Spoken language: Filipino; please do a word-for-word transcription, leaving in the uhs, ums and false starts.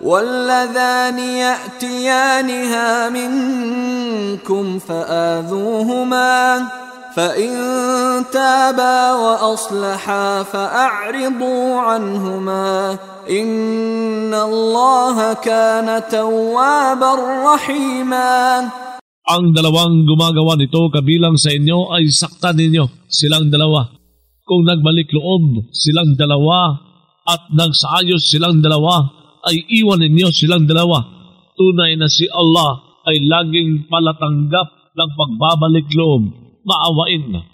واللذان يأتيانها منكم فآذوهما فإن تابا وأصلحا فأعرضوا عنهما إن الله كان توابا رحيما. Ang dalawang gumagawa nito kabilang sa inyo ay saktan ninyo silang dalawa. Kung nagbalik loob silang dalawa at nagsaayos silang dalawa, ay iwan ninyo silang dalawa. Tunay na si Allah ay laging palatanggap ng pagbabalik loob. Maawain na.